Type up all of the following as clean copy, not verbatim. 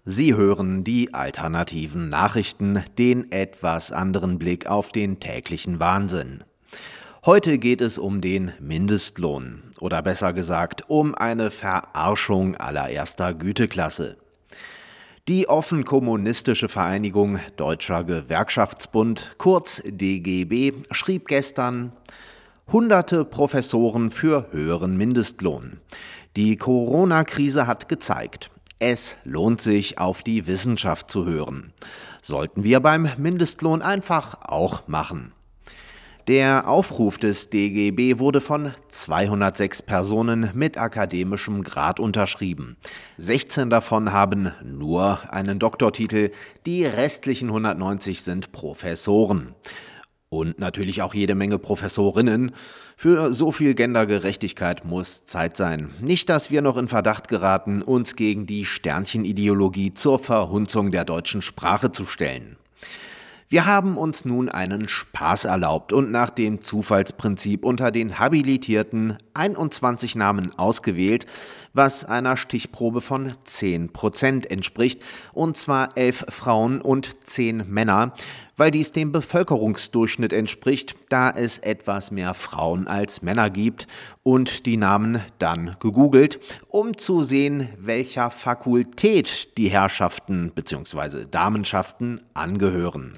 Sie hören die alternativen Nachrichten, den etwas anderen Blick auf den täglichen Wahnsinn. Heute geht es um den Mindestlohn oder besser gesagt um eine Verarschung allererster Güteklasse. Die offen kommunistische Vereinigung Deutscher Gewerkschaftsbund, kurz DGB, schrieb gestern: Hunderte Professoren für höheren Mindestlohn. Die Corona-Krise hat gezeigt, es lohnt sich, auf die Wissenschaft zu hören. Sollten wir beim Mindestlohn einfach auch machen. Der Aufruf des DGB wurde von 206 Personen mit akademischem Grad unterschrieben. 16 davon haben nur einen Doktortitel, die restlichen 190 sind Professoren. Und natürlich auch jede Menge Professorinnen. Für so viel Gendergerechtigkeit muss Zeit sein. Nicht, dass wir noch in Verdacht geraten, uns gegen die Sternchenideologie zur Verhunzung der deutschen Sprache zu stellen. Wir haben uns nun einen Spaß erlaubt und nach dem Zufallsprinzip unter den Habilitierten 21 Namen ausgewählt, was einer Stichprobe von 10% entspricht, und zwar 11 Frauen und 10 Männer, weil dies dem Bevölkerungsdurchschnitt entspricht, da es etwas mehr Frauen als Männer gibt, und die Namen dann gegoogelt, um zu sehen, welcher Fakultät die Herrschaften bzw. Damenschaften angehören.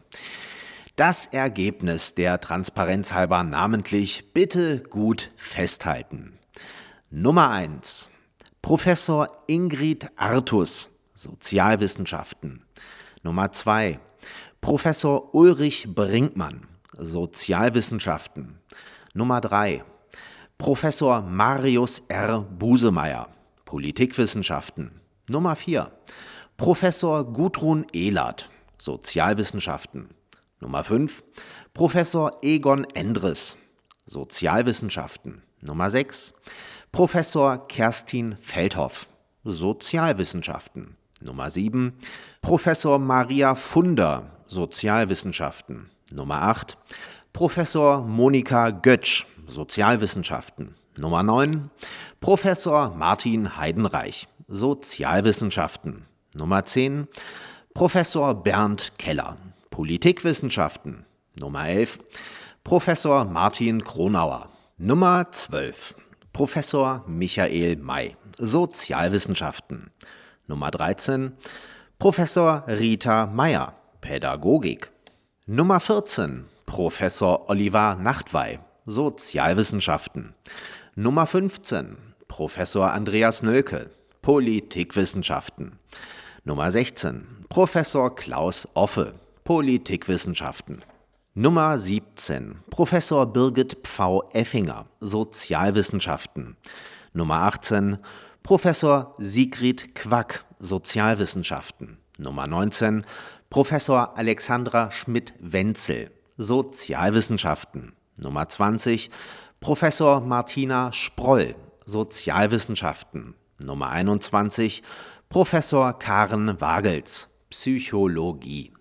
Das Ergebnis der Transparenz halber namentlich bitte gut festhalten. Nummer 1. Professor Ingrid Artus, Sozialwissenschaften. Nummer 2. Professor Ulrich Brinkmann, Sozialwissenschaften. Nummer 3. Professor Marius R. Busemeyer, Politikwissenschaften. Nummer 4. Professor Gudrun Ehlert, Sozialwissenschaften. Nummer 5. Professor Egon Endres, Sozialwissenschaften. Nummer 6. Professor Kerstin Feldhoff, Sozialwissenschaften. Nummer 7. Professor Maria Funder, Sozialwissenschaften. Nummer 8. Professor Monika Götsch, Sozialwissenschaften. Nummer 9. Professor Martin Heidenreich, Sozialwissenschaften. Nummer 10. Professor Bernd Keller, Politikwissenschaften. Nummer 11. Professor Martin Kronauer. Nummer 12. Professor Michael May, Sozialwissenschaften. Nummer 13. Professor Rita Meyer, Pädagogik. Nummer 14. Professor Oliver Nachtwey, Sozialwissenschaften. Nummer 15. Professor Andreas Nölke, Politikwissenschaften. Nummer 16. Professor Klaus Offe, Politikwissenschaften. Nummer 17. Professor Birgit Pfau-Effinger, Sozialwissenschaften. Nummer 18. Professor Sigrid Quack, Sozialwissenschaften. Nummer 19. Professor Alexandra Schmidt-Wenzel, Sozialwissenschaften. Nummer 20. Professor Martina Sproll, Sozialwissenschaften. Nummer 21. Professor Karen Wagels, Psychologie.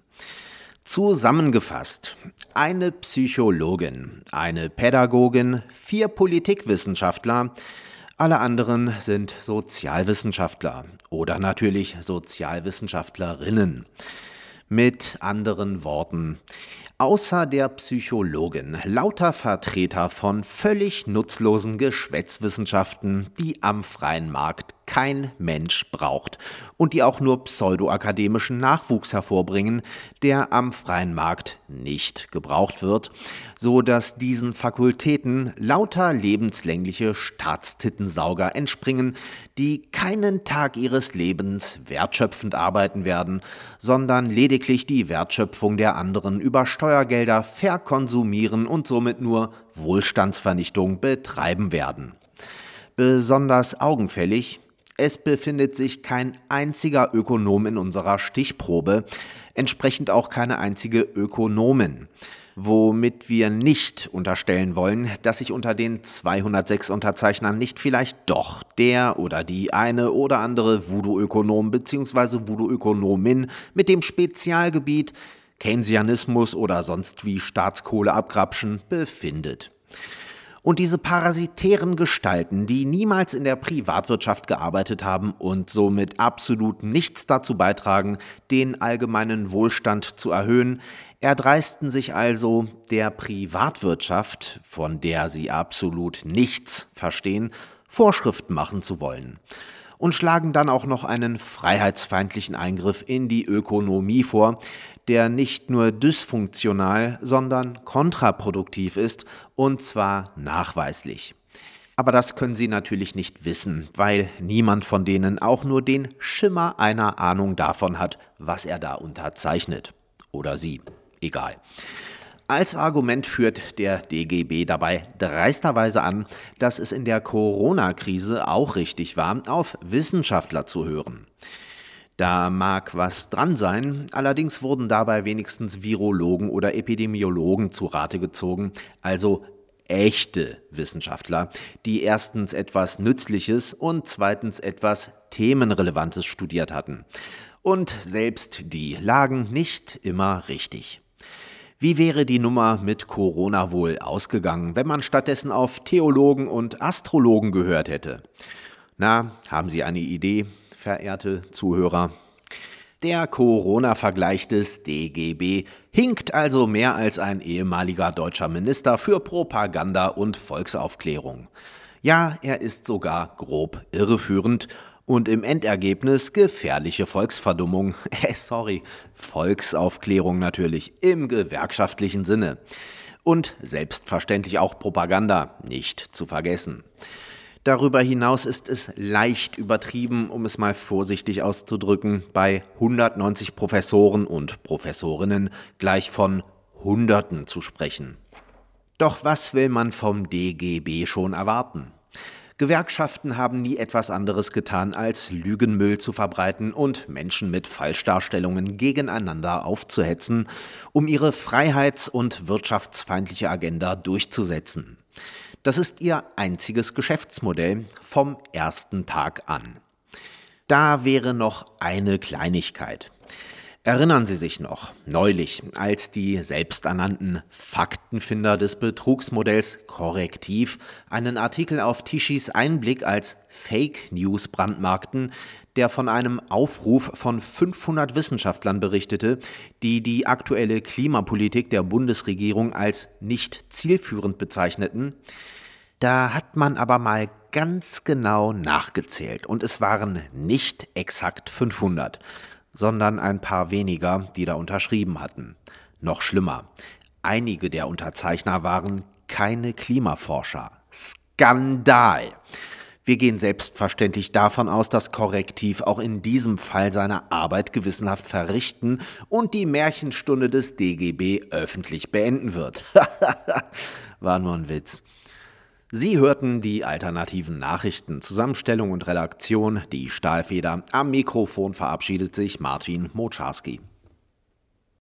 Zusammengefasst: eine Psychologin, eine Pädagogin, 4 Politikwissenschaftler, alle anderen sind Sozialwissenschaftler oder natürlich Sozialwissenschaftlerinnen. Mit anderen Worten, außer der Psychologin lauter Vertreter von völlig nutzlosen Geschwätzwissenschaften, die am freien Markt kein Mensch braucht und die auch nur pseudoakademischen Nachwuchs hervorbringen, der am freien Markt nicht gebraucht wird, so dass diesen Fakultäten lauter lebenslängliche Staatstittensauger entspringen, die keinen Tag ihres Lebens wertschöpfend arbeiten werden, sondern lediglich die Wertschöpfung der anderen über Steuergelder verkonsumieren und somit nur Wohlstandsvernichtung betreiben werden. Besonders augenfällig: es befindet sich kein einziger Ökonom in unserer Stichprobe, entsprechend auch keine einzige Ökonomin, womit wir nicht unterstellen wollen, dass sich unter den 206 Unterzeichnern nicht vielleicht doch der oder die eine oder andere Voodoo-Ökonom bzw. Voodoo-Ökonomin mit dem Spezialgebiet Keynesianismus oder sonst wie Staatskohle abgrapschen befindet. Und diese parasitären Gestalten, die niemals in der Privatwirtschaft gearbeitet haben und somit absolut nichts dazu beitragen, den allgemeinen Wohlstand zu erhöhen, erdreisten sich also, der Privatwirtschaft, von der sie absolut nichts verstehen, Vorschriften machen zu wollen. Und schlagen dann auch noch einen freiheitsfeindlichen Eingriff in die Ökonomie vor, der nicht nur dysfunktional, sondern kontraproduktiv ist, und zwar nachweislich. Aber das können Sie natürlich nicht wissen, weil niemand von denen auch nur den Schimmer einer Ahnung davon hat, was er da unterzeichnet. Oder sie. Egal. Als Argument führt der DGB dabei dreisterweise an, dass es in der Corona-Krise auch richtig war, auf Wissenschaftler zu hören. Da mag was dran sein, allerdings wurden dabei wenigstens Virologen oder Epidemiologen zu Rate gezogen, also echte Wissenschaftler, die erstens etwas Nützliches und zweitens etwas Themenrelevantes studiert hatten. Und selbst die lagen nicht immer richtig. Wie wäre die Nummer mit Corona wohl ausgegangen, wenn man stattdessen auf Theologen und Astrologen gehört hätte? Na, haben Sie eine Idee, verehrte Zuhörer? Der Corona-Vergleich des DGB hinkt also mehr als ein ehemaliger deutscher Minister für Propaganda und Volksaufklärung. Ja, er ist sogar grob irreführend und im Endergebnis gefährliche Volksverdummung, Volksaufklärung natürlich, im gewerkschaftlichen Sinne. Und selbstverständlich auch Propaganda, nicht zu vergessen. Darüber hinaus ist es leicht übertrieben, um es mal vorsichtig auszudrücken, bei 190 Professoren und Professorinnen gleich von Hunderten zu sprechen. Doch was will man vom DGB schon erwarten? Gewerkschaften haben nie etwas anderes getan, als Lügenmüll zu verbreiten und Menschen mit Falschdarstellungen gegeneinander aufzuhetzen, um ihre freiheits- und wirtschaftsfeindliche Agenda durchzusetzen. Das ist ihr einziges Geschäftsmodell vom ersten Tag an. Da wäre noch eine Kleinigkeit. Erinnern Sie sich noch, neulich, als die selbsternannten Faktenfinder des Betrugsmodells Korrektiv einen Artikel auf Tischis Einblick als Fake News brandmarkten, der von einem Aufruf von 500 Wissenschaftlern berichtete, die die aktuelle Klimapolitik der Bundesregierung als nicht zielführend bezeichneten? Da hat man aber mal ganz genau nachgezählt und es waren nicht exakt 500, sondern ein paar weniger, die da unterschrieben hatten. Noch schlimmer, einige der Unterzeichner waren keine Klimaforscher. Skandal! Wir gehen selbstverständlich davon aus, dass Korrektiv auch in diesem Fall seine Arbeit gewissenhaft verrichten und die Märchenstunde des DGB öffentlich beenden wird. War nur ein Witz. Sie hörten die alternativen Nachrichten, Zusammenstellung und Redaktion, die Stahlfeder. Am Mikrofon verabschiedet sich Martin Moczarski.